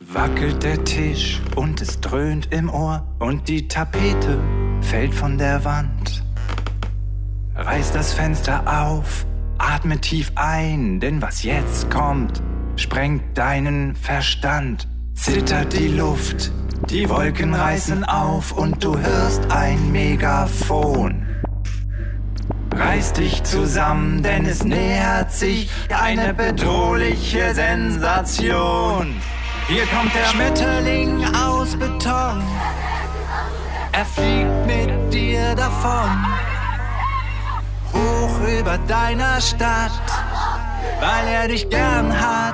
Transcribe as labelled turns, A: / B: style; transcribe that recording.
A: Wackelt der Tisch und es dröhnt im Ohr und die Tapete fällt von der Wand. Reiß das Fenster auf, atme tief ein, denn was jetzt kommt, sprengt deinen Verstand. Zittert die Luft, die Wolken reißen auf und du hörst ein Megafon. Reiß dich zusammen, denn es nähert sich eine bedrohliche Sensation. Hier kommt der Schmetterling aus Beton. Er fliegt mit dir davon, hoch über deiner Stadt, weil er dich gern hat.